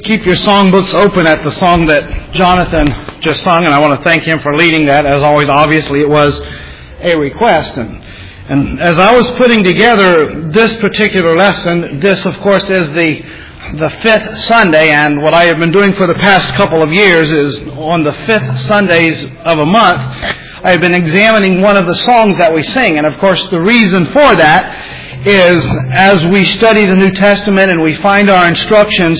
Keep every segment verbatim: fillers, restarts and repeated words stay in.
keep your songbooks open at the song that Jonathan just sung, and I want to thank him for leading that. As always, obviously, it was a request. And, and as I was putting together this particular lesson, this, of course, is the the fifth Sunday, and what I have been doing for the past couple of years is on the fifth Sundays of a month, I have been examining one of the songs that we sing. And, of course, the reason for that is as we study the New Testament and we find our instructions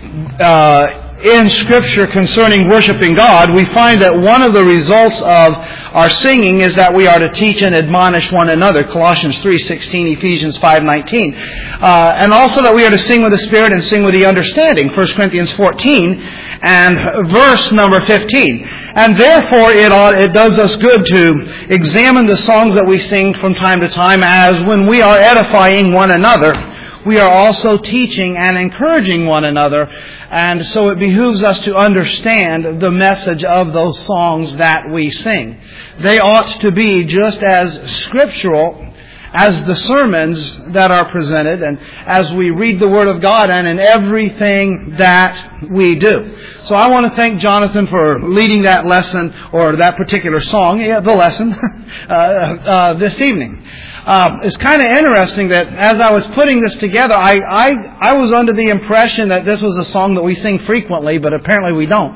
uh, in Scripture concerning worshiping God, we find that one of the results of our singing is that we are to teach and admonish one another, Colossians three sixteen, Ephesians five nineteen, uh, and also that we are to sing with the Spirit and sing with the understanding, First Corinthians fourteen and verse number fifteen. And therefore it ought, it does us good to examine the songs that we sing from time to time, as when we are edifying one another, we are also teaching and encouraging one another, and so it behooves us to understand the message of those songs that we sing. They ought to be just as scriptural as the sermons that are presented, and as we read the Word of God, and in everything that we do. So I want to thank Jonathan for leading that lesson, or that particular song, yeah, the lesson, uh, uh, this evening. Uh, it's kind of interesting that as I was putting this together, I, I, I was under the impression that this was a song that we sing frequently, but apparently we don't.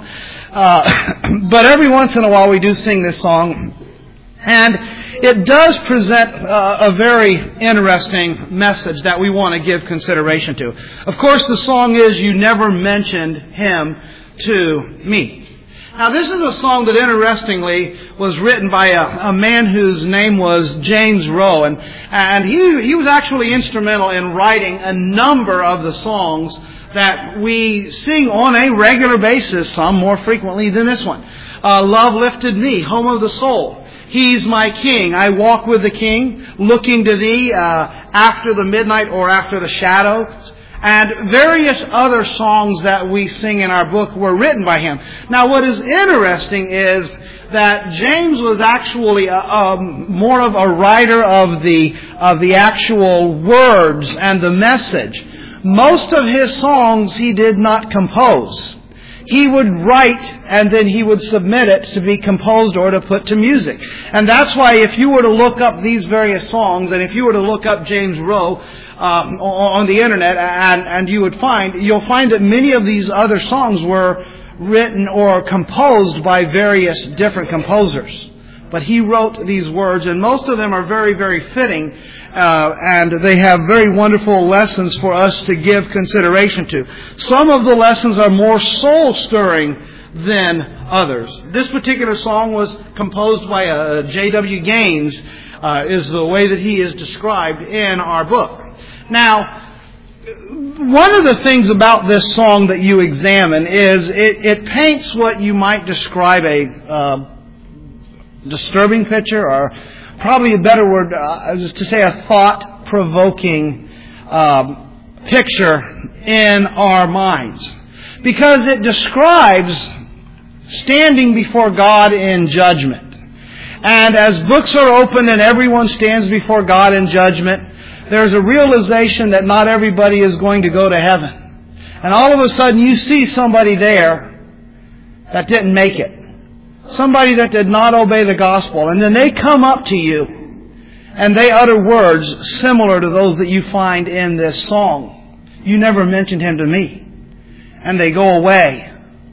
Uh, but every once in a while we do sing this song, and it does present uh, a very interesting message that we want to give consideration to. Of course, the song is "You Never Mentioned Him to Me." Now, this is a song that, interestingly, was written by a, a man whose name was James Rowe, and and he he was actually instrumental in writing a number of the songs that we sing on a regular basis, some more frequently than this one. Uh, "Love Lifted Me," "Home of the Soul," "He's My King," "I Walk with the King," "Looking to Thee," uh, "After the Midnight" or "After the Shadows," and various other songs that we sing in our book were written by him. Now, what is interesting is that James was actually a, a, more of a writer of the of the actual words and the message. Most of his songs he did not compose. He would write and then he would submit it to be composed or to put to music. And that's why if you were to look up these various songs, and if you were to look up James Rowe uh, on the internet, and, and you would find, you'll find that many of these other songs were written or composed by various different composers. But he wrote these words, and most of them are very, very fitting, uh, and they have very wonderful lessons for us to give consideration to. Some of the lessons are more soul-stirring than others. This particular song was composed by uh, J W Gaines, uh, is the way that he is described in our book. Now, one of the things about this song that you examine is it, it paints what you might describe a uh, disturbing picture, or probably a better word uh, is to say a thought-provoking um, picture in our minds, because it describes standing before God in judgment. And as books are opened and everyone stands before God in judgment, there's a realization that not everybody is going to go to heaven. And all of a sudden you see somebody there that didn't make it. Somebody that did not obey the gospel. And then they come up to you and they utter words similar to those that you find in this song. "You never mentioned him to me." And they go away,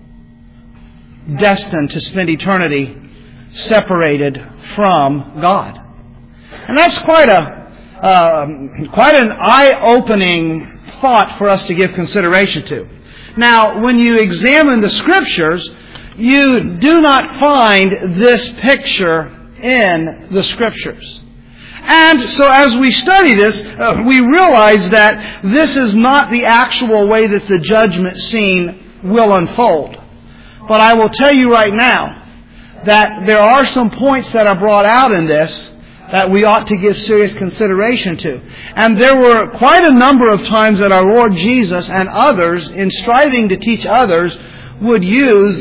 destined to spend eternity separated from God. And that's quite a uh, quite an eye-opening thought for us to give consideration to. Now, when you examine the Scriptures, you do not find this picture in the Scriptures. And so as we study this, uh, we realize that this is not the actual way that the judgment scene will unfold. But I will tell you right now that there are some points that are brought out in this that we ought to give serious consideration to. And there were quite a number of times that our Lord Jesus and others, in striving to teach others, would use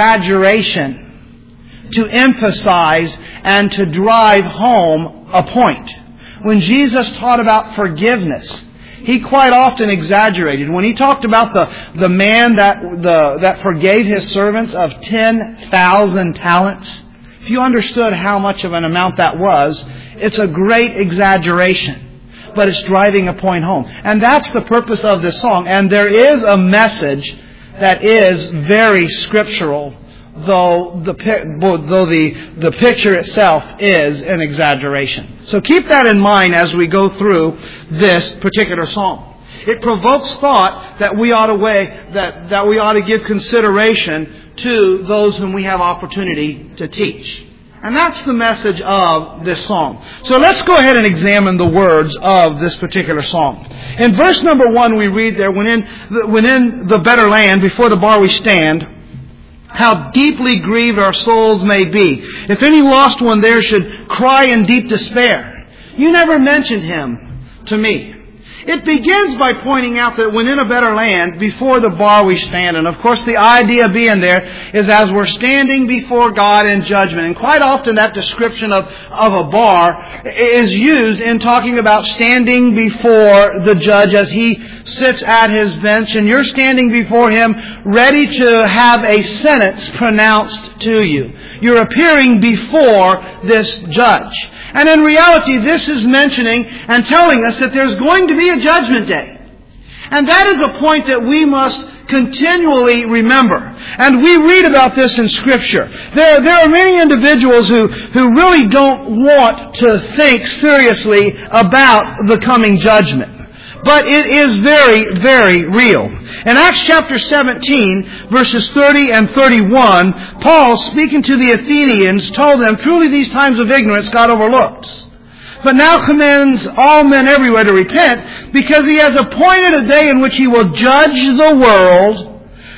exaggeration to emphasize and to drive home a point. When Jesus taught about forgiveness, he quite often exaggerated. When he talked about the, the man that, the, that forgave his servants of ten thousand talents, if you understood how much of an amount that was, it's a great exaggeration. But it's driving a point home. And that's the purpose of this song. And there is a message that is very scriptural, though the though the, the picture itself is an exaggeration. So keep that in mind as we go through this particular song. It provokes thought that we ought to weigh, that, that we ought to give consideration to those whom we have opportunity to teach. And that's the message of this song. So let's go ahead and examine the words of this particular song. In verse number one we read there, when in, when in the better land, before the bar we stand, how deeply grieved our souls may be. If any lost one there should cry in deep despair. You never mentioned him to me. It begins by pointing out that when in a better land, before the bar we stand. And of course the idea being there is as we're standing before God in judgment. And quite often that description of, of a bar is used in talking about standing before the judge as he sits at his bench. And you're standing before him ready to have a sentence pronounced to you. You're appearing before this judge. And in reality, this is mentioning and telling us that there's going to be a judgment day. And that is a point that we must continually remember. And we read about this in Scripture. There, there are many individuals who, who really don't want to think seriously about the coming judgment. But it is very, very real. In Acts chapter seventeen, verses thirty and thirty-one, Paul, speaking to the Athenians, told them, truly these times of ignorance God overlooks, but now commands all men everywhere to repent, because he has appointed a day in which he will judge the world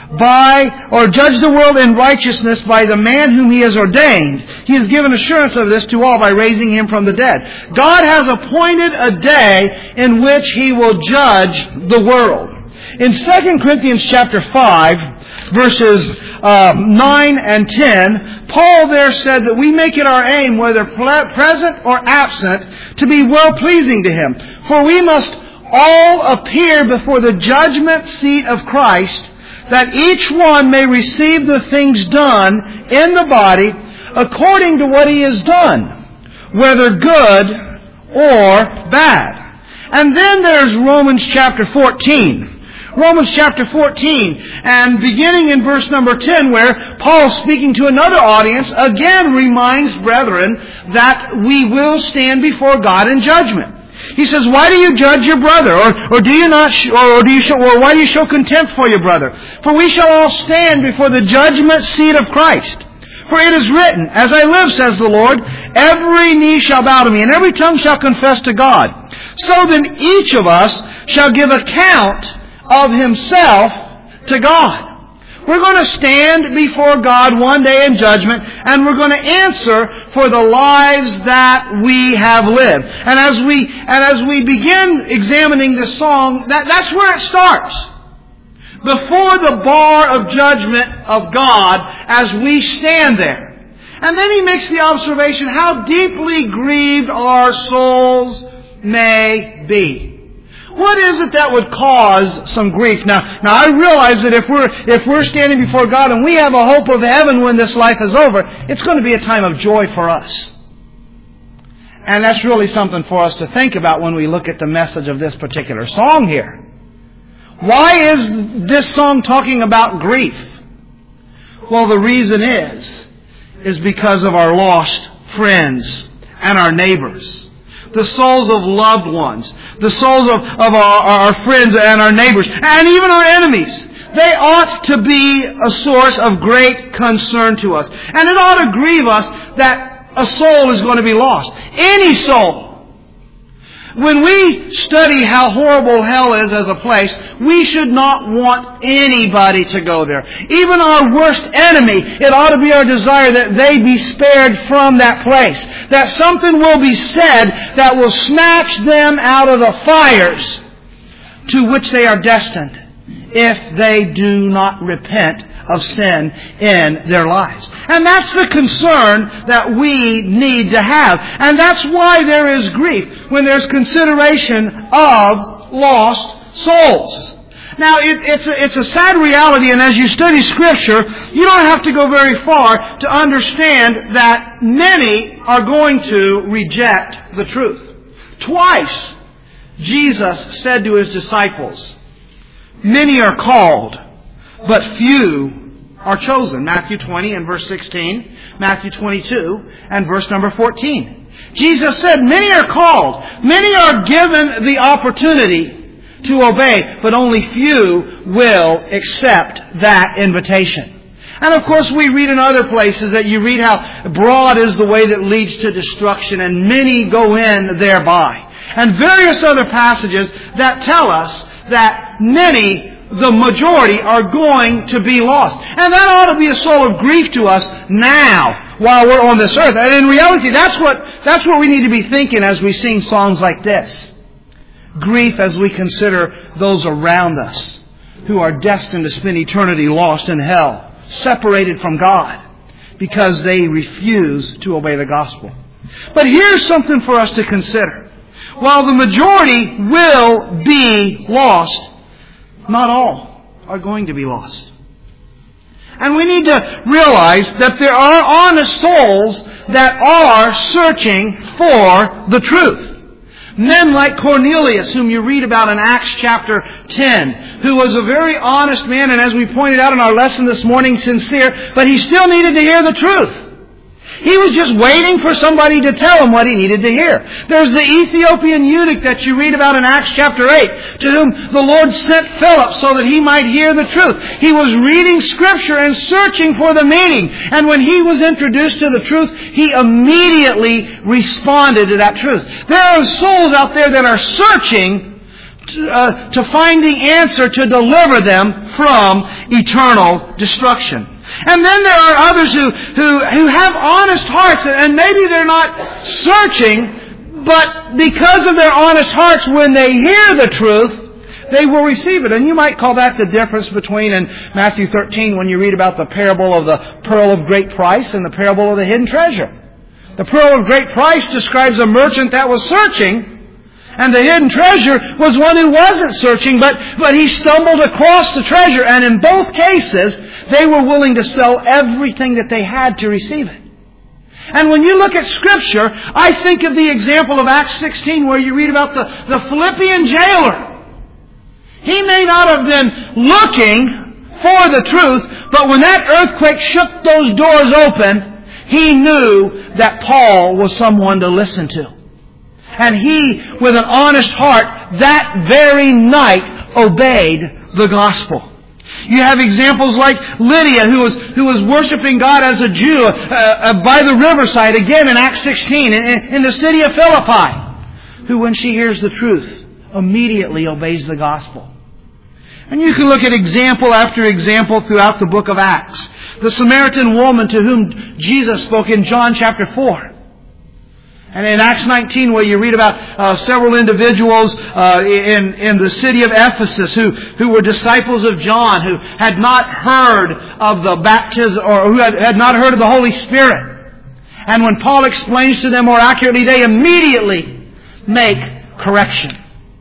by, or judge the world in righteousness by the man whom he has ordained. He has given assurance of this to all by raising him from the dead. God has appointed a day in which he will judge the world. In Second Corinthians chapter five, verses uh, nine and ten, Paul there said that we make it our aim, whether present or absent, to be well-pleasing to him. For we must all appear before the judgment seat of Christ, that each one may receive the things done in the body according to what he has done, whether good or bad. And then there's Romans chapter fourteen. Romans chapter fourteen, and beginning in verse number ten, where Paul, speaking to another audience, again reminds brethren that we will stand before God in judgment. He says, why do you judge your brother? Or, or do you not, sh- or do you show, or why do you show contempt for your brother? For we shall all stand before the judgment seat of Christ. For it is written, as I live, says the Lord, every knee shall bow to me, and every tongue shall confess to God. So then each of us shall give account of himself to God. We're going to stand before God one day in judgment, and we're going to answer for the lives that we have lived. And as we and as we begin examining this song, that, that's where it starts. Before the bar of judgment of God as we stand there. And then he makes the observation how deeply grieved our souls may be. What is it that would cause some grief? Now, now I realize that if we're if we're standing before God and we have a hope of heaven when this life is over, it's going to be a time of joy for us. And that's really something for us to think about when we look at the message of this particular song here. Why is this song talking about grief? Well, the reason is, is because of our lost friends and our neighbors. The souls of loved ones, the souls of, of our, our friends and our neighbors, and even our enemies. They ought to be a source of great concern to us. And it ought to grieve us that a soul is going to be lost. Any soul. When we study how horrible hell is as a place, we should not want anybody to go there. Even our worst enemy, it ought to be our desire that they be spared from that place. That something will be said that will snatch them out of the fires to which they are destined if they do not repent of sin in their lives. And that's the concern that we need to have. And that's why there is grief, when there's consideration of lost souls. Now, it, it's, a, it's a sad reality, and as you study Scripture, you don't have to go very far to understand that many are going to reject the truth. Twice, Jesus said to His disciples, "Many are called, but few are chosen." Matthew twenty and verse sixteen, Matthew twenty-two and verse number fourteen. Jesus said, many are called, many are given the opportunity to obey, but only few will accept that invitation. And of course we read in other places that you read how broad is the way that leads to destruction, and many go in thereby. And various other passages that tell us that many, the majority, are going to be lost. And that ought to be a soul of grief to us now, while we're on this earth. And in reality, that's what, that's what we need to be thinking as we sing songs like this. Grief as we consider those around us who are destined to spend eternity lost in hell, separated from God, because they refuse to obey the gospel. But here's something for us to consider. While the majority will be lost, not all are going to be lost. And we need to realize that there are honest souls that are searching for the truth. Men like Cornelius, whom you read about in Acts chapter ten, who was a very honest man, and as we pointed out in our lesson this morning, sincere, but he still needed to hear the truth. He was just waiting for somebody to tell him what he needed to hear. There's the Ethiopian eunuch that you read about in Acts chapter eight, to whom the Lord sent Philip so that he might hear the truth. He was reading Scripture and searching for the meaning. And when he was introduced to the truth, he immediately responded to that truth. There are souls out there that are searching to, uh, to find the answer to deliver them from eternal destruction. And then there are others who, who, who have honest hearts, and maybe they're not searching, but because of their honest hearts, when they hear the truth, they will receive it. And you might call that the difference between in Matthew thirteen, when you read about the parable of the pearl of great price and the parable of the hidden treasure. The pearl of great price describes a merchant that was searching, and the hidden treasure was one who wasn't searching, but, but he stumbled across the treasure. And in both cases, they were willing to sell everything that they had to receive it. And when you look at Scripture, I think of the example of Acts sixteen, where you read about the, the Philippian jailer. He may not have been looking for the truth, but when that earthquake shook those doors open, he knew that Paul was someone to listen to. And he, with an honest heart, that very night obeyed the gospel. You have examples like Lydia, who was who was worshiping God as a Jew uh, uh, by the riverside, again in Acts sixteen, in, in the city of Philippi, who, when she hears the truth, immediately obeys the gospel. And you can look at example after example throughout the book of Acts. The Samaritan woman to whom Jesus spoke in John chapter four. And in Acts nineteen, where you read about uh, several individuals uh, in, in the city of Ephesus who, who were disciples of John, who had not heard of the baptism, or who had, had not heard of the Holy Spirit. And when Paul explains to them more accurately, they immediately make correction.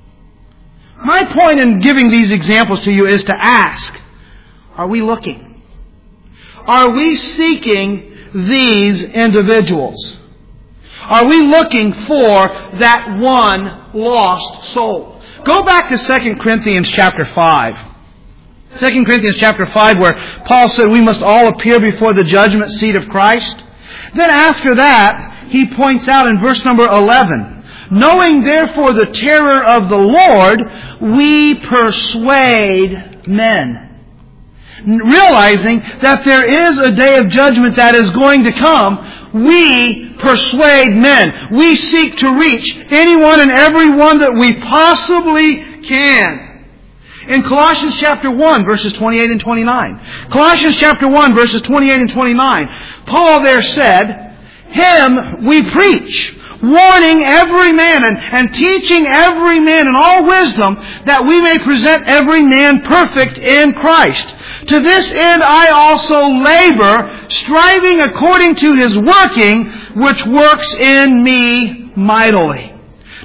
My point in giving these examples to you is to ask, are we looking? Are we seeking these individuals? Are we looking for that one lost soul? Go back to Second Corinthians chapter five. Second Corinthians chapter five, where Paul said we must all appear before the judgment seat of Christ. Then after that, he points out in verse number eleven, knowing therefore the terror of the Lord, we persuade men. Realizing that there is a day of judgment that is going to come, we persuade men. We seek to reach anyone and everyone that we possibly can. In Colossians chapter one, verses twenty-eight and twenty-nine. Colossians chapter one, verses twenty-eight and twenty-nine. Paul there said, Him we preach, warning every man and, and teaching every man in all wisdom, that we may present every man perfect in Christ. To this end I also labor, striving according to His working, which works in me mightily.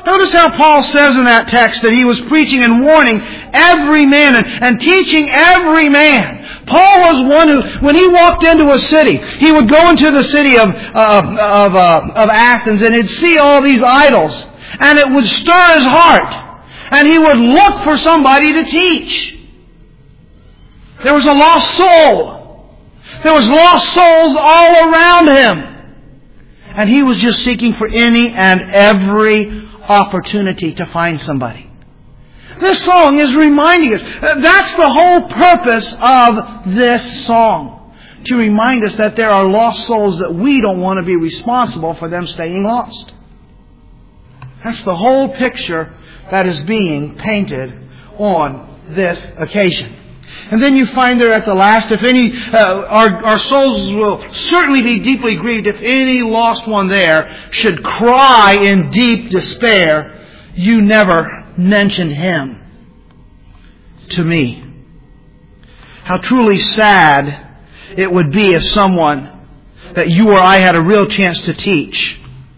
Notice how Paul says in that text that he was preaching and warning every man and, and teaching every man. Paul was one who, when he walked into a city, he would go into the city of, uh, of, uh, of Athens and he'd see all these idols. And it would stir his heart. And he would look for somebody to teach. There was a lost soul. There was lost souls all around him. And he was just seeking for any and every opportunity to find somebody. This song is reminding us. That's the whole purpose of this song. To remind us that there are lost souls that we don't want to be responsible for them staying lost. That's the whole picture that is being painted on this occasion. And then you find there at the last, if any, uh, our, our souls will certainly be deeply grieved if any lost one there should cry in deep despair, you never mentioned him to me. How truly sad it would be if someone that you or I had a real chance to teach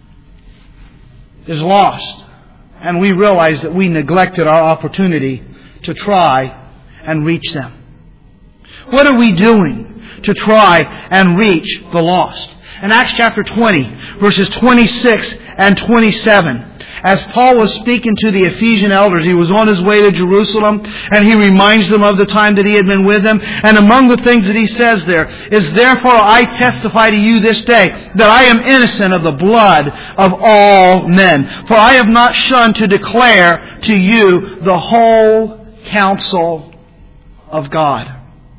is lost, and we realize that we neglected our opportunity to try and reach them. What are we doing to try and reach the lost? In Acts chapter twenty, verses twenty-six and twenty-seven, as Paul was speaking to the Ephesian elders, he was on his way to Jerusalem, and he reminds them of the time that he had been with them. And among the things that he says there is, "Therefore I testify to you this day that I am innocent of the blood of all men. For I have not shunned to declare to you the whole counsel of God."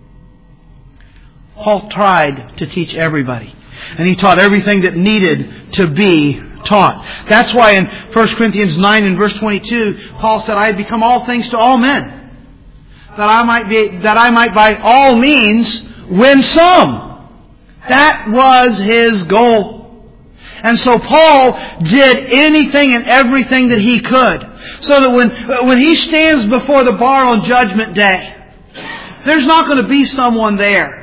Paul tried to teach everybody. And he taught everything that needed to be taught. That's why in First Corinthians nine and verse twenty-two, Paul said, "I have become all things to all men, that I might be, that I might by all means win some." That was his goal. And so Paul did anything and everything that he could, so that when, when he stands before the bar on Judgment Day, there's not going to be someone there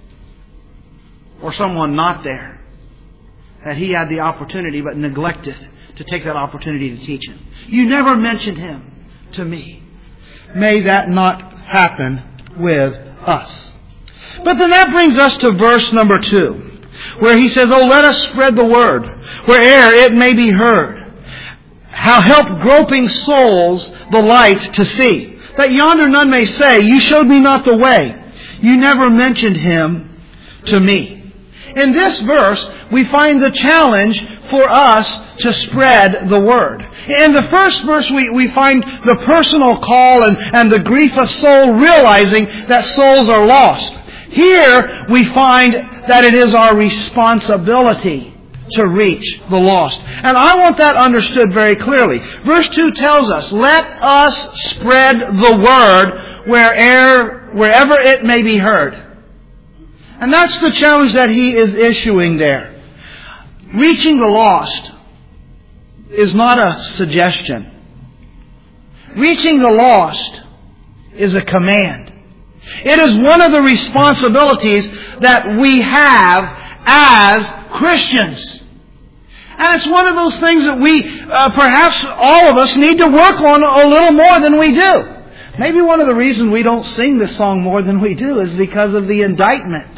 or someone not there that he had the opportunity but neglected to take that opportunity to teach him. You never mentioned him to me. May that not happen with us. But then that brings us to verse number two, where he says, "Oh, let us spread the word, where'er it may be heard. How help groping souls the light to see, that yonder none may say, you showed me not the way. You never mentioned him to me." In this verse, we find the challenge for us to spread the word. In the first verse, we, we find the personal call and, and the grief of soul realizing that souls are lost. Here, we find that it is our responsibility to reach the lost. And I want that understood very clearly. Verse two tells us, "Let us spread the word wherever, wherever it may be heard." And that's the challenge that he is issuing there. Reaching the lost is not a suggestion. Reaching the lost is a command. It is one of the responsibilities that we have as Christians. And it's one of those things that we, uh, perhaps all of us, need to work on a little more than we do. Maybe one of the reasons we don't sing this song more than we do is because of the indictment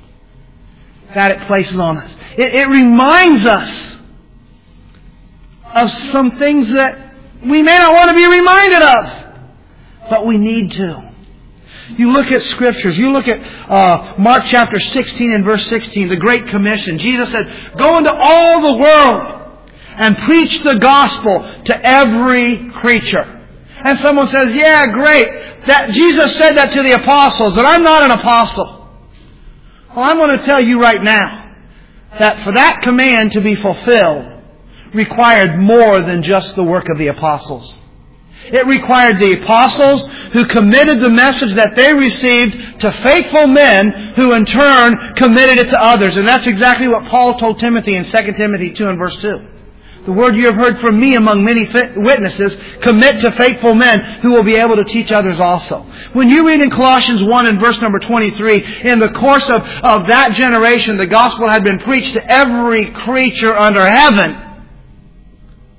that it places on us. It, it reminds us of some things that we may not want to be reminded of, but we need to. You look at Scriptures. You look at uh, Mark chapter sixteen and verse sixteen, the Great Commission. Jesus said, "Go into all the world and preach the gospel to every creature." And someone says, "Yeah, great. That Jesus said that to the apostles, and I'm not an apostle." Well, I'm going to tell you right now that for that command to be fulfilled required more than just the work of the apostles. It required the apostles who committed the message that they received to faithful men who in turn committed it to others. And that's exactly what Paul told Timothy in Second Timothy two and verse two. "The word you have heard from me among many witnesses, commit to faithful men who will be able to teach others also." When you read in Colossians one and verse number twenty-three, in the course of, of that generation, the gospel had been preached to every creature under heaven.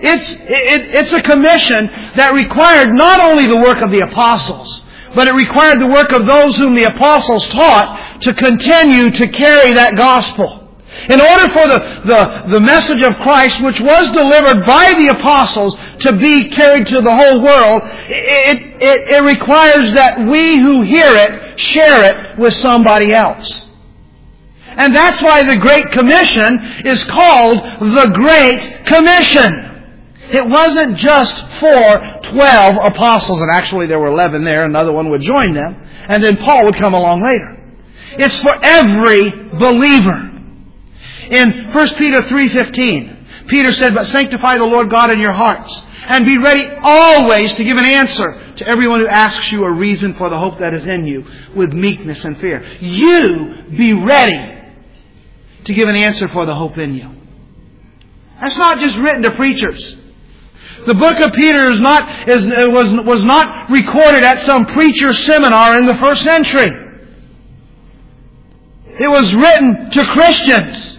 It's, it, it's a commission that required not only the work of the apostles, but it required the work of those whom the apostles taught to continue to carry that gospel. In order for the, the, the message of Christ, which was delivered by the apostles, to be carried to the whole world, it, it, it requires that we who hear it share it with somebody else. And that's why the Great Commission is called the Great Commission. It wasn't just for twelve apostles, and actually there were eleven there, another one would join them, and then Paul would come along later. It's for every believer. In First Peter three fifteen, Peter said, "But sanctify the Lord God in your hearts, and be ready always to give an answer to everyone who asks you a reason for the hope that is in you, with meekness and fear." You be ready to give an answer for the hope in you. That's not just written to preachers. The book of Peter is not, is, was, was not recorded at some preacher seminar in the first century. It was written to Christians.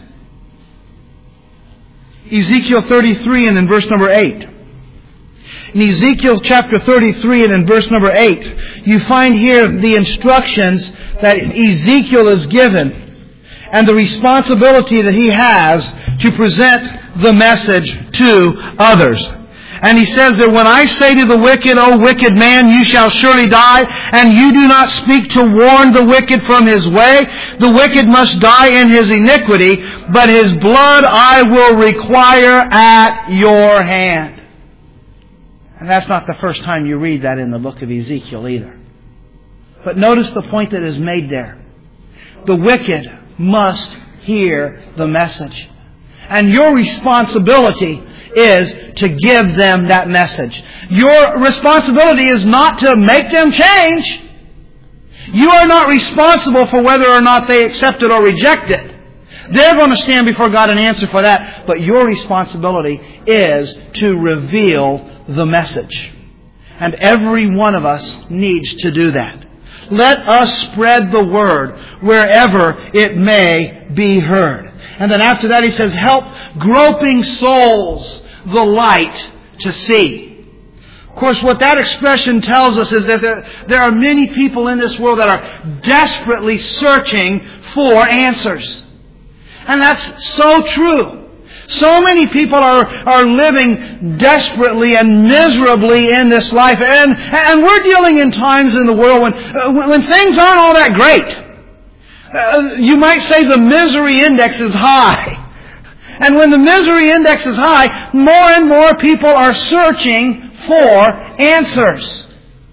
Ezekiel thirty-three and in verse number eight. In Ezekiel chapter thirty-three and in verse number eight, you find here the instructions that Ezekiel is given and the responsibility that he has to present the message to others. And he says that when I say to the wicked, O wicked man, you shall surely die, and you do not speak to warn the wicked from his way, the wicked must die in his iniquity, but his blood I will require at your hand. And that's not the first time you read that in the book of Ezekiel either. But notice the point that is made there. The wicked must hear the message. And your responsibility is to give them that message. Your responsibility is not to make them change. You are not responsible for whether or not they accept it or reject it. They're going to stand before God and answer for that. But your responsibility is to reveal the message. And every one of us needs to do that. Let us spread the word wherever it may be heard. And then after that he says, help groping souls the light to see. Of course, what that expression tells us is that there, there are many people in this world that are desperately searching for answers. And that's so true. So many people are, are living desperately and miserably in this life. And, and we're dealing in times in the world when, uh, when things aren't all that great. Uh, you might say the misery index is high. And when the misery index is high, more and more people are searching for answers.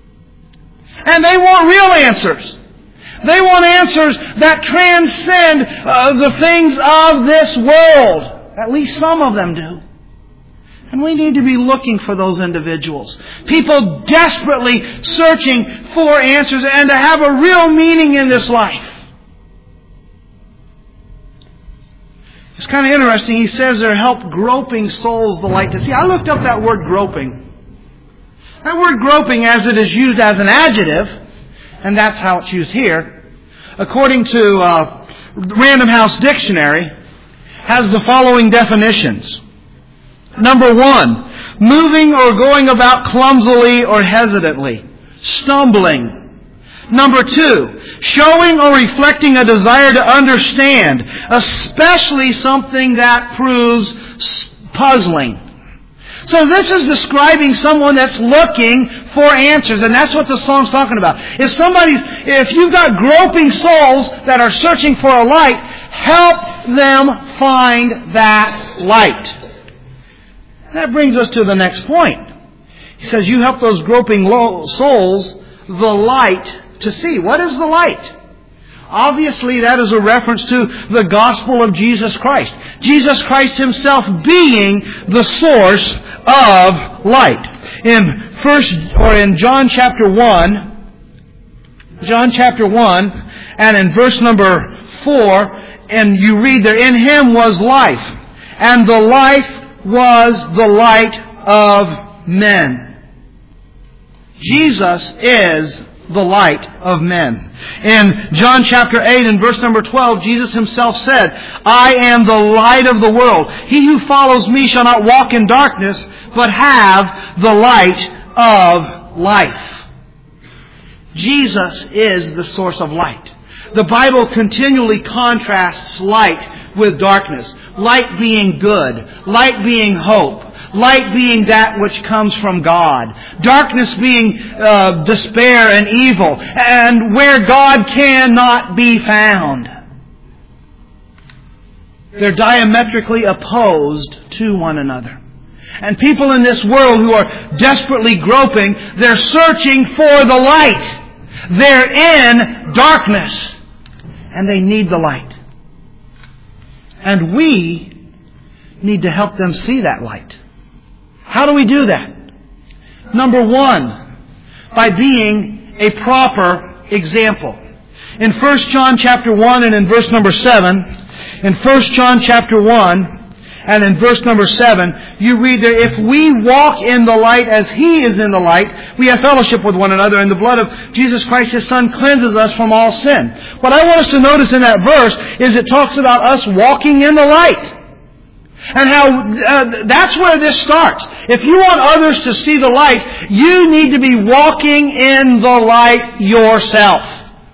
And they want real answers. They want answers that transcend uh, the things of this world. At least some of them do. And we need to be looking for those individuals. People desperately searching for answers and to have a real meaning in this life. It's kind of interesting. He says there, help groping souls the light to see. I looked up that word groping. That word groping, as it is used as an adjective, and that's how it's used here, according to uh, Random House Dictionary, has the following definitions. Number one, moving or going about clumsily or hesitantly, stumbling. Number two, showing or reflecting a desire to understand, especially something that proves puzzling. So this is describing someone that's looking for answers, and that's what the song's talking about. If somebody's, if you've got groping souls that are searching for a light, help them find that light. That brings us to the next point. He says, you help those groping souls the light to see. What is the light? Obviously, that is a reference to the gospel of Jesus Christ. Jesus Christ Himself being the source of light. In first, or in John chapter one, John chapter one, and in verse number four, and you read there, in Him was life, and the life was the light of men. Jesus is the light of men. In John chapter eight and verse number twelve, Jesus Himself said, I am the light of the world. He who follows me shall not walk in darkness, but have the light of life. Jesus is the source of light. The Bible continually contrasts light with darkness. Light being good. Light being hope. Light being that which comes from God. Darkness being uh, despair and evil. And where God cannot be found. They're diametrically opposed to one another. And people in this world who are desperately groping, they're searching for the light. They're in darkness. And they need the light. And we need to help them see that light. How do we do that? Number one, by being a proper example. In First John chapter one and in verse number seven, in First John chapter one and in verse number seven, you read there, if we walk in the light as He is in the light, we have fellowship with one another, and the blood of Jesus Christ, His Son, cleanses us from all sin. What I want us to notice in that verse is it talks about us walking in the light. And how uh, that's where this starts. If you want others to see the light, you need to be walking in the light yourself.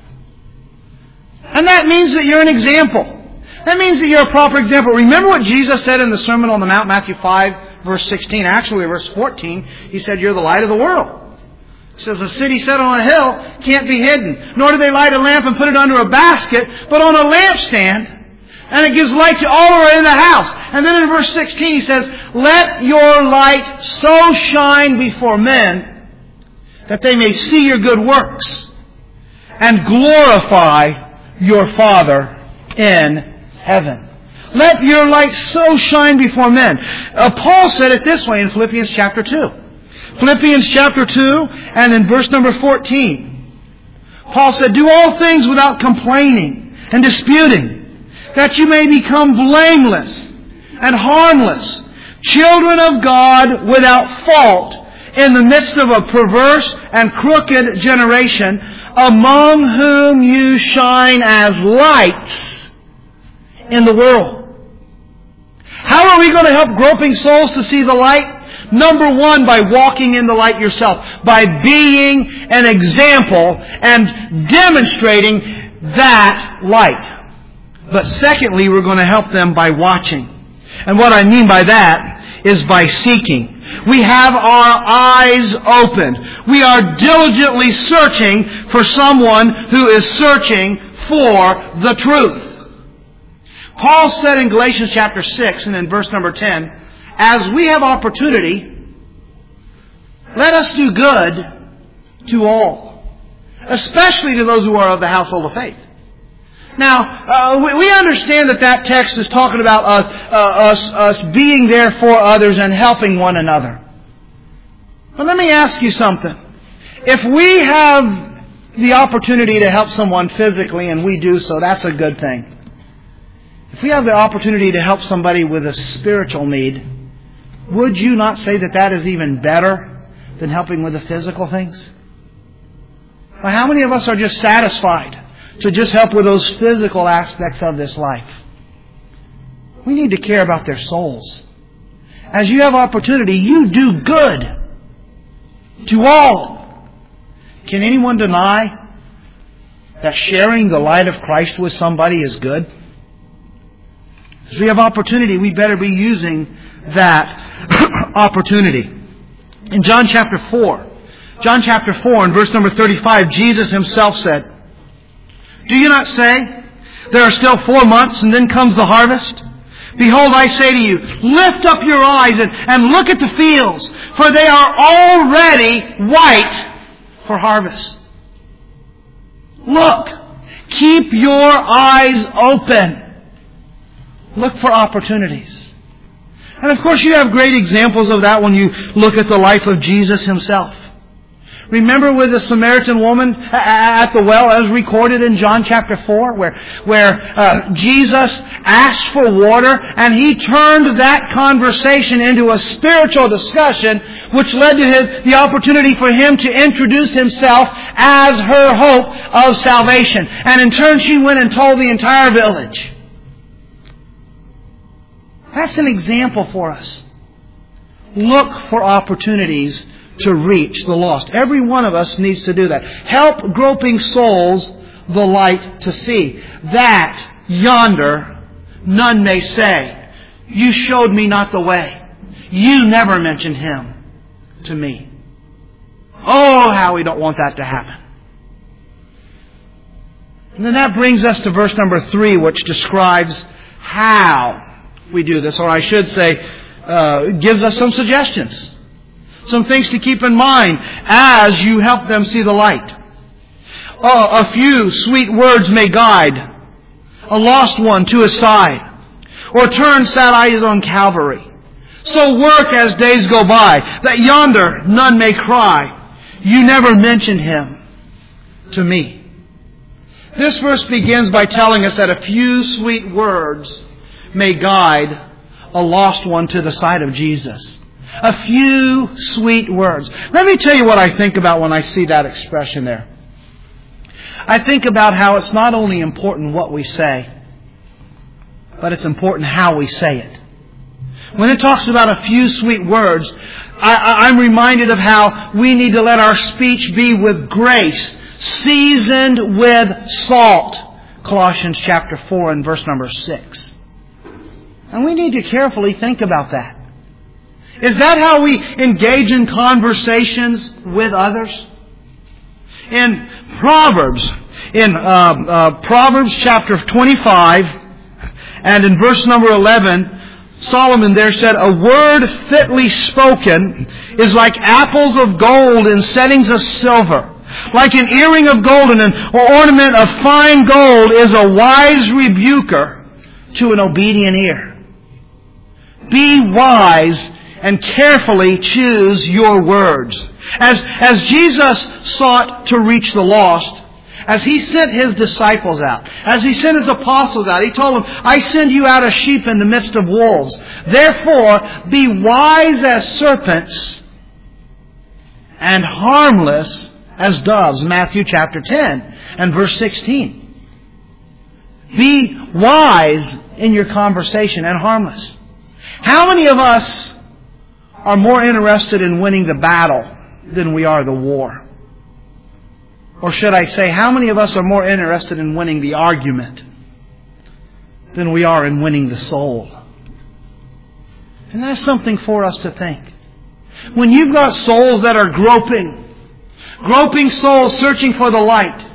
And that means that you're an example. That means that you're a proper example. Remember what Jesus said in the Sermon on the Mount, Matthew five, verse sixteen. Actually, verse fourteen, He said, you're the light of the world. He says, a city set on a hill can't be hidden. Nor do they light a lamp and put it under a basket, but on a lampstand. And it gives light to all who are in the house. And then in verse sixteen He says, let your light so shine before men that they may see your good works and glorify your Father in heaven. Let your light so shine before men. Uh, Paul said it this way in Philippians chapter two. Philippians chapter two and in verse number fourteen. Paul said, do all things without complaining and disputing, that you may become blameless and harmless, children of God without fault, in the midst of a perverse and crooked generation, among whom you shine as lights in the world. How are we going to help groping souls to see the light? Number one, by walking in the light yourself. By being an example and demonstrating that light. But secondly, we're going to help them by watching. And what I mean by that is by seeking. We have our eyes opened. We are diligently searching for someone who is searching for the truth. Paul said in Galatians chapter six and in verse number ten, as we have opportunity, let us do good to all, especially to those who are of the household of faith. Now, uh, we, we understand that that text is talking about us, uh, us, us being there for others and helping one another. But let me ask you something. If we have the opportunity to help someone physically and we do so, that's a good thing. If we have the opportunity to help somebody with a spiritual need, would you not say that that is even better than helping with the physical things? Well, how many of us are just satisfied to just help with those physical aspects of this life? We need to care about their souls. As you have opportunity, you do good to all. Can anyone deny that sharing the light of Christ with somebody is good? As we have opportunity, we better be using that opportunity. In John chapter four, John chapter four and verse number thirty-five, Jesus Himself said, do you not say, there are still four months and then comes the harvest? Behold, I say to you, lift up your eyes and, and look at the fields, for they are already white for harvest. Look, keep your eyes open. Look for opportunities. And of course you have great examples of that when you look at the life of Jesus Himself. Remember with the Samaritan woman at the well, as recorded in John chapter four, where, where uh, Jesus asked for water, and He turned that conversation into a spiritual discussion, which led to his, the opportunity for Him to introduce Himself as her hope of salvation. And in turn, she went and told the entire village. That's an example for us. Look for opportunities to reach the lost. Every one of us needs to do that. Help groping souls the light to see. That yonder none may say, you showed me not the way. You never mentioned Him to me. Oh, how we don't want that to happen. And then that brings us to verse number three, which describes how we do this. Or I should say, uh, gives us some suggestions. Some things to keep in mind as you help them see the light. Oh, a few sweet words may guide a lost one to His side, or turn sad eyes on Calvary. So work as days go by, that yonder none may cry, you never mentioned Him to me. This verse begins by telling us that a few sweet words may guide a lost one to the side of Jesus. A few sweet words. Let me tell you what I think about when I see that expression there. I think about how it's not only important what we say, but it's important how we say it. When it talks about a few sweet words, I, I'm reminded of how we need to let our speech be with grace, seasoned with salt. Colossians chapter four and verse number six. And we need to carefully think about that. Is that how we engage in conversations with others? In Proverbs, in uh, uh, Proverbs chapter twenty-five, and in verse number eleven, Solomon there said, a word fitly spoken is like apples of gold in settings of silver. Like an earring of gold and an ornament of fine gold is a wise rebuker to an obedient ear. Be wise and carefully choose your words. As, as Jesus sought to reach the lost, as He sent His disciples out, as He sent His apostles out, He told them, I send you out as sheep in the midst of wolves. Therefore, be wise as serpents and harmless as doves. Matthew chapter ten and verse sixteen. Be wise in your conversation and harmless. How many of us are more interested in winning the battle than we are the war? Or should I say, how many of us are more interested in winning the argument than we are in winning the soul? And that's something for us to think. When you've got souls that are groping, groping souls searching for the light,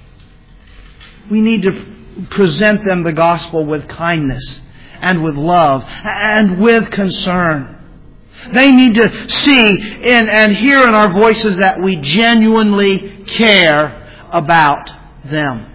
we need to present them the gospel with kindness and with love and with concern. They need to see in, and hear in our voices that we genuinely care about them.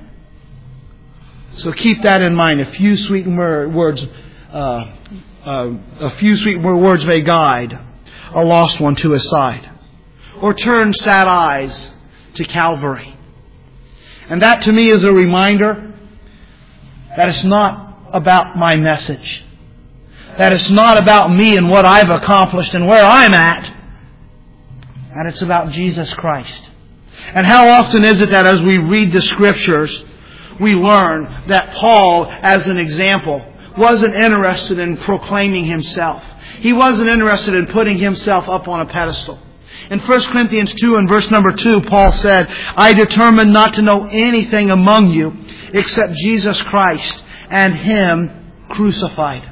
So keep that in mind. A few sweet words, uh, uh, a few sweet words may guide a lost one to His side, or turn sad eyes to Calvary. And that to me is a reminder that it's not about my message. That it's not about me and what I've accomplished and where I'm at. That it's about Jesus Christ. And how often is it that as we read the Scriptures, we learn that Paul, as an example, wasn't interested in proclaiming himself. He wasn't interested in putting himself up on a pedestal. In First Corinthians two and verse number two, Paul said, I determined not to know anything among you except Jesus Christ and Him crucified.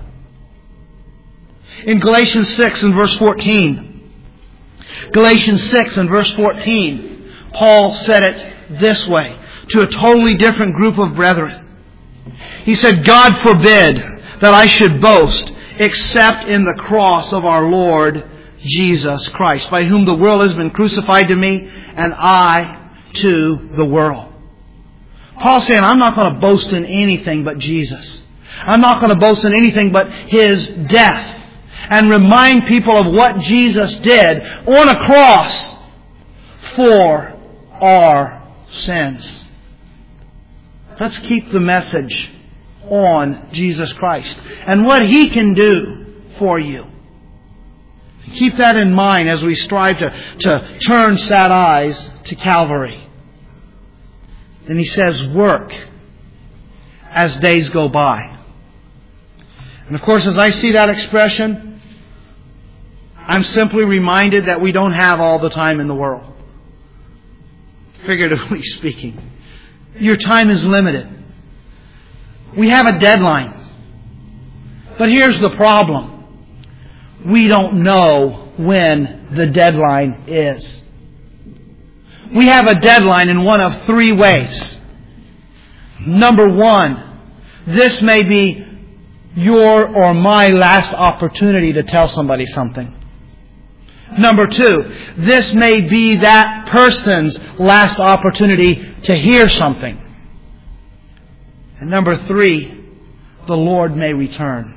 In Galatians six and verse fourteen, Galatians six and verse fourteen, Paul said it this way to a totally different group of brethren. He said, God forbid that I should boast except in the cross of our Lord Jesus Christ, by whom the world has been crucified to me and I to the world. Paul's saying, I'm not going to boast in anything but Jesus. I'm not going to boast in anything but His death. And remind people of what Jesus did on a cross for our sins. Let's keep the message on Jesus Christ and what He can do for you. Keep that in mind as we strive to, to turn sad eyes to Calvary. And He says, work as days go by. And of course, as I see that expression, I'm simply reminded that we don't have all the time in the world. Figuratively speaking. Your time is limited. We have a deadline. But here's the problem. We don't know when the deadline is. We have a deadline in one of three ways. Number one, this may be your or my last opportunity to tell somebody something. Number two, this may be that person's last opportunity to hear something. And number three, the Lord may return.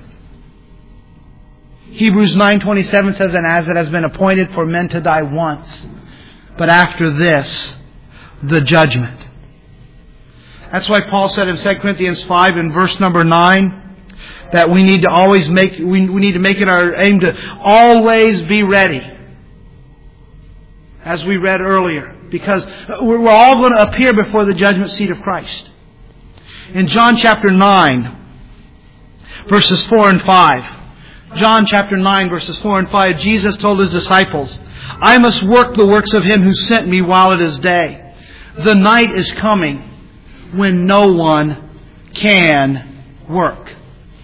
Hebrews nine twenty-seven says, and as it has been appointed for men to die once, but after this, the judgment. That's why Paul said in Second Corinthians five in verse number nine, that we need to always make, we, we need to make it our aim to always be ready. As we read earlier. Because we're all going to appear before the judgment seat of Christ. In John chapter nine, verses four and five. John chapter nine, verses four and five. Jesus told His disciples, I must work the works of Him who sent me while it is day. The night is coming when no one can work.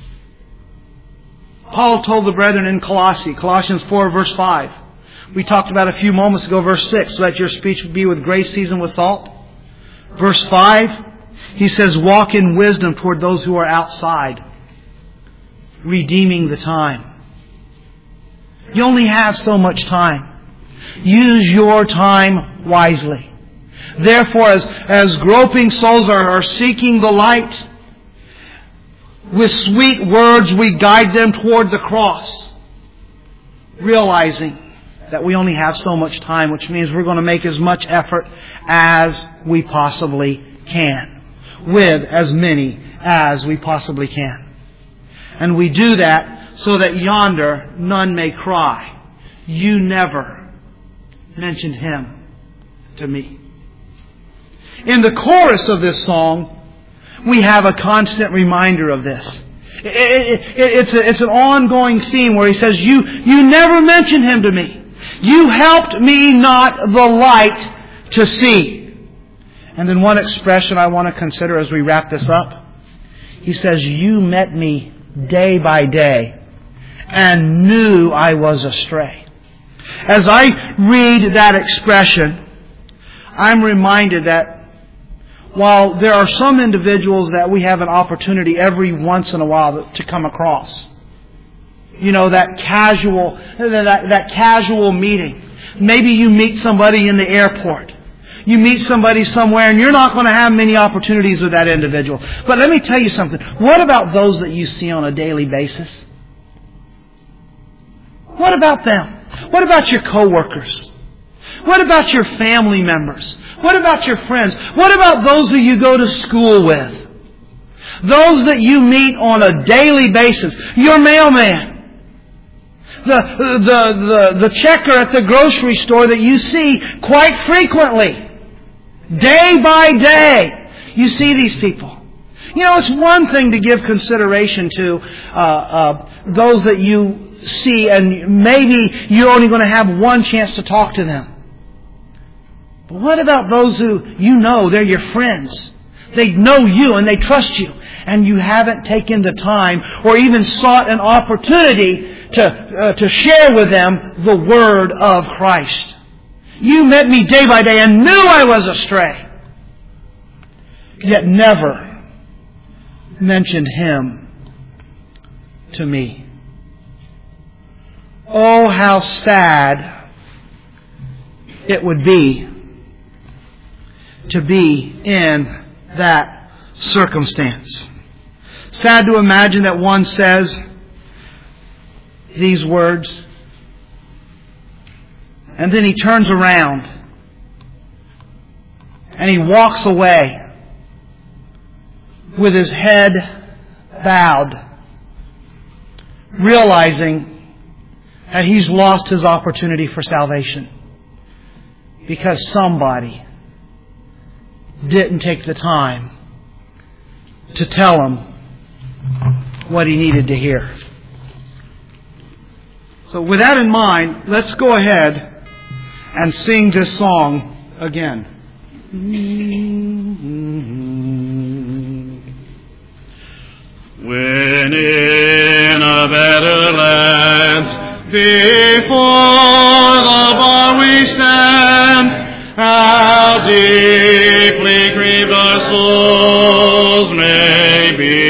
Paul told the brethren in Colossae, Colossians four, verse five. We talked about a few moments ago, verse six. Let your speech be with grace seasoned with salt. Verse five, he says, walk in wisdom toward those who are outside, redeeming the time. You only have so much time. Use your time wisely. Therefore, as, as groping souls are, are seeking the light, with sweet words we guide them toward the cross, realizing that we only have so much time, which means we're going to make as much effort as we possibly can, with as many as we possibly can. And we do that so that yonder none may cry, you never mentioned Him to me. In the chorus of this song, we have a constant reminder of this. It, it, it, it's, a, it's an ongoing theme where he says, you, you never mentioned Him to me. You helped me not the light to see. And then one expression I want to consider as we wrap this up. He says, you met me day by day and knew I was astray. As I read that expression, I'm reminded that while there are some individuals that we have an opportunity every once in a while to come across, you know, that casual, that, that casual meeting. Maybe you meet somebody in the airport. You meet somebody somewhere and you're not going to have many opportunities with that individual. But let me tell you something. What about those that you see on a daily basis? What about them? What about your coworkers? What about your family members? What about your friends? What about those that you go to school with? Those that you meet on a daily basis. Your mailman. The, the, the, the checker at the grocery store that you see quite frequently. Day by day. You see these people. You know, it's one thing to give consideration to uh, uh, those that you see and maybe you're only going to have one chance to talk to them. But what about those who you know, they're your friends? They know you and they trust you. And you haven't taken the time or even sought an opportunity to, uh, to share with them the Word of Christ. You met me day by day and knew I was astray. Yet never mentioned Him to me. Oh, how sad it would be to be in that circumstance. Sad to imagine that one says these words and then he turns around And he walks away with his head bowed, realizing that he's lost his opportunity for salvation because somebody didn't take the time to tell him what he needed to hear. So with that in mind, let's go ahead and sing this song again. When in a better land before the bar we stand, how deeply grieved our souls may be,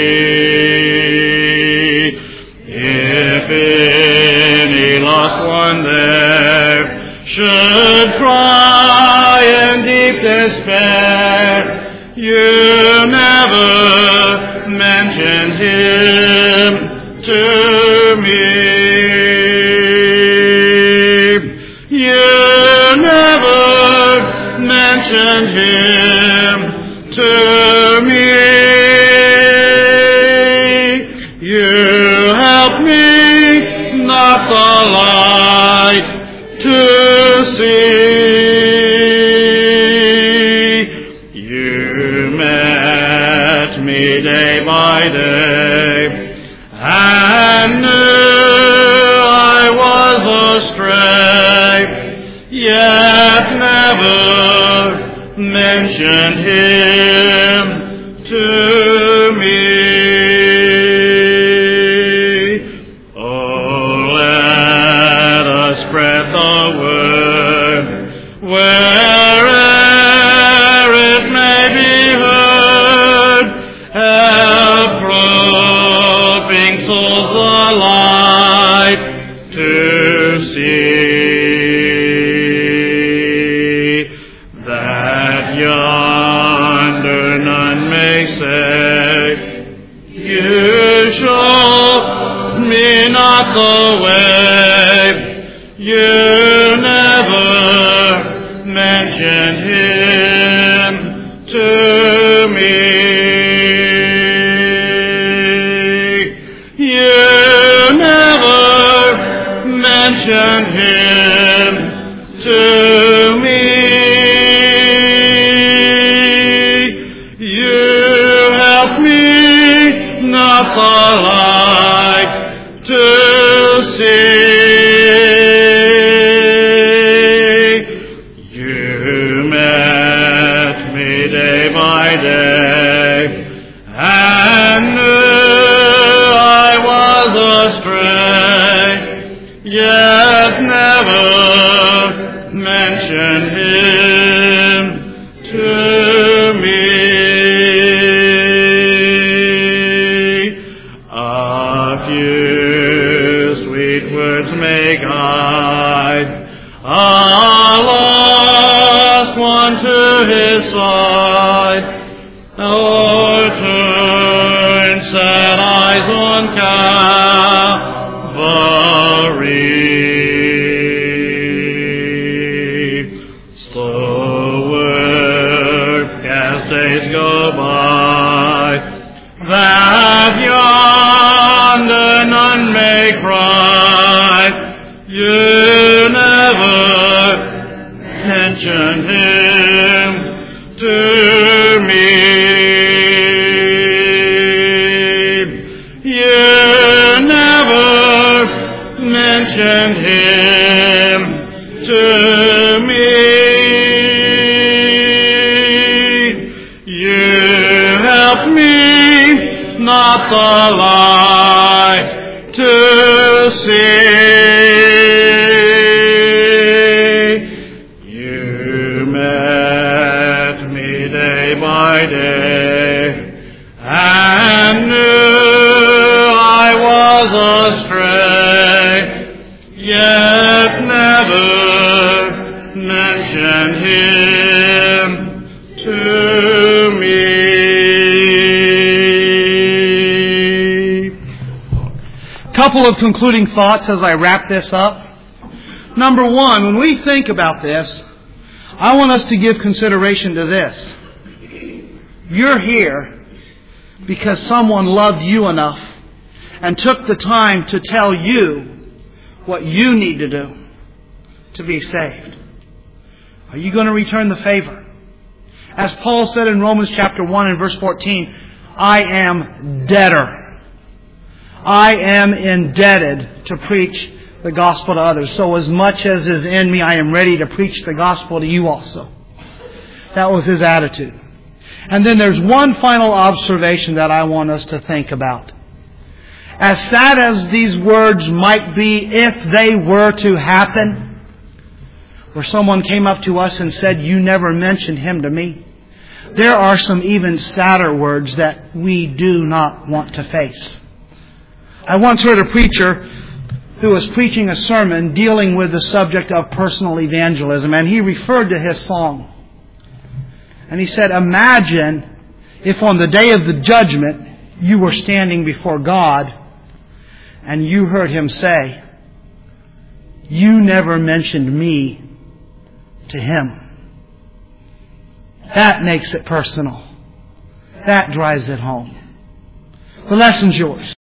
if any lost one there should cry in deep despair, you never mentioned him to me. You never mentioned him to me. You helped me not the light to see. You met me day by day and knew I was astray, yet never mentioned him to me. Oh, let us spread the word where'er it may be heard, help groping souls the light to see, that yonder none may say, you showed me not the way. You never mentioned him to me. You never mentioned him to me. You helped me not the light to see. You met me day by day and knew I was astray, yet never mentioned him to me. A few sweet words may guide a lost one to his side, or turn sad eyes on Calvary. Slow work as days go by, that yonder none may cry, you never mentioned him to me. You never mentioned him to me. You helped me not the light to see. You met me day by day and knew I was astray, yet never mentioned him to me. Couple of concluding thoughts as I wrap this up. Number one, when we think about this, I want us to give consideration to this. You're here because someone loved you enough and took the time to tell you what you need to do to be saved. Are you going to return the favor? As Paul said in Romans chapter one and verse fourteen, I am debtor. I am indebted to preach the gospel to others. So as much as is in me, I am ready to preach the gospel to you also. That was his attitude. And then there's one final observation that I want us to think about. As sad as these words might be if they were to happen, where someone came up to us and said, you never mentioned him to me, there are some even sadder words that we do not want to face. I once heard a preacher who was preaching a sermon dealing with the subject of personal evangelism, and he referred to his song. And he said, imagine if on the day of the judgment you were standing before God and you heard Him say, you never mentioned me to Him. That makes it personal. That drives it home. The lesson's yours.